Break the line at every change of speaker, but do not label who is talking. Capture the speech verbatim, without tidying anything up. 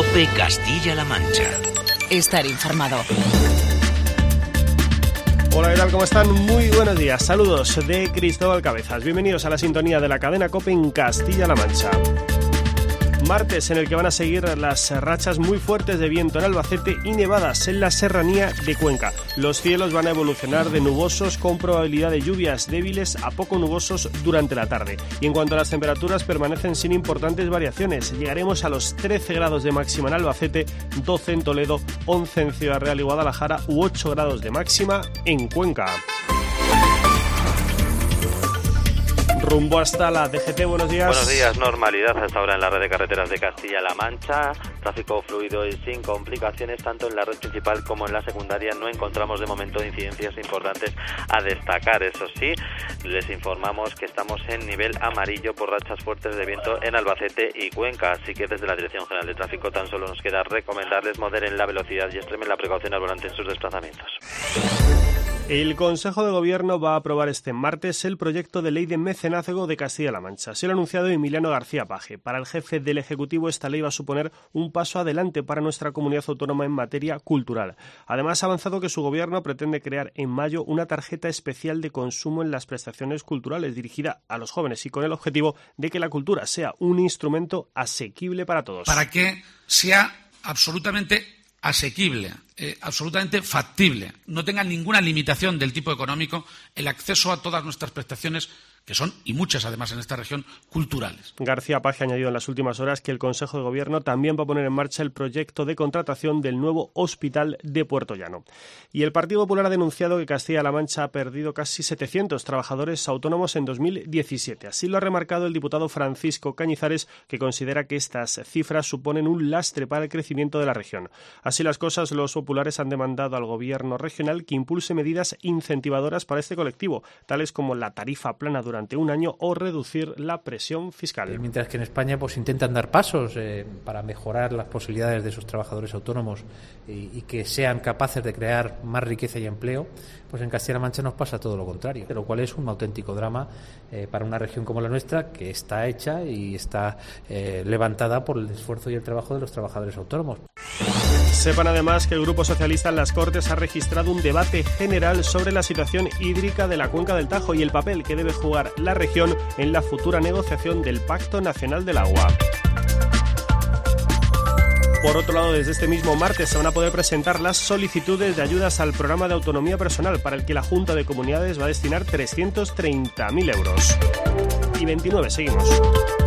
COPE Castilla-La Mancha.
Estar informado.
Hola, ¿qué tal? ¿Cómo están? Muy buenos días. Saludos de Cristóbal Cabezas. Bienvenidos a la sintonía de la cadena COPE en Castilla-La Mancha. Martes en el que van a seguir las rachas muy fuertes de viento en Albacete y nevadas en la serranía de Cuenca. Los cielos van a evolucionar de nubosos con probabilidad de lluvias débiles a poco nubosos durante la tarde. Y en cuanto a las temperaturas, permanecen sin importantes variaciones. Llegaremos a los trece grados de máxima en Albacete, doce en Toledo, once en Ciudad Real y Guadalajara u ocho grados de máxima en Cuenca. Rumbo hasta la D G T, buenos días.
Buenos días, normalidad hasta ahora en la red de carreteras de Castilla-La Mancha, tráfico fluido y sin complicaciones, tanto en la red principal como en la secundaria. No encontramos de momento incidencias importantes a destacar. Eso sí, les informamos que estamos en nivel amarillo por rachas fuertes de viento en Albacete y Cuenca, así que desde la Dirección General de Tráfico tan solo nos queda recomendarles moderen la velocidad y extremen la precaución al volante en sus desplazamientos.
El Consejo de Gobierno va a aprobar este martes el proyecto de ley de mecenazgo de Castilla-La Mancha. Así lo ha anunciado Emiliano García Paje. Para el jefe del Ejecutivo, esta ley va a suponer un paso adelante para nuestra comunidad autónoma en materia cultural. Además, ha avanzado que su gobierno pretende crear en mayo una tarjeta especial de consumo en las prestaciones culturales dirigida a los jóvenes y con el objetivo de que la cultura sea un instrumento asequible para todos.
Para que sea absolutamente asequible, eh, absolutamente factible, no tenga ninguna limitación del tipo económico el acceso a todas nuestras prestaciones, que son, y muchas además en esta región, culturales.
García Paje ha añadido en las últimas horas que el Consejo de Gobierno también va a poner en marcha el proyecto de contratación del nuevo Hospital de Puerto Llano. Y el Partido Popular ha denunciado que Castilla-La Mancha ha perdido casi setecientos trabajadores autónomos en dos mil diecisiete. Así lo ha remarcado el diputado Francisco Cañizares, que considera que estas cifras suponen un lastre para el crecimiento de la región. Así las cosas, los populares han demandado al Gobierno regional que impulse medidas incentivadoras para este colectivo, tales como la tarifa plana durante durante un año o reducir la presión fiscal.
Mientras que en España pues intentan dar pasos eh, para mejorar las posibilidades de sus trabajadores autónomos y, y que sean capaces de crear más riqueza y empleo, pues en Castilla-La Mancha nos pasa todo lo contrario, lo cual es un auténtico drama eh, para una región como la nuestra, que está hecha y está eh, levantada por el esfuerzo y el trabajo de los trabajadores autónomos.
Sepan además que el Grupo Socialista en las Cortes ha registrado un debate general sobre la situación hídrica de la cuenca del Tajo y el papel que debe jugar la región en la futura negociación del Pacto Nacional del Agua. Por otro lado, desde este mismo martes se van a poder presentar las solicitudes de ayudas al programa de autonomía personal, para el que la Junta de Comunidades va a destinar trescientos treinta mil euros. Y veintinueve, seguimos.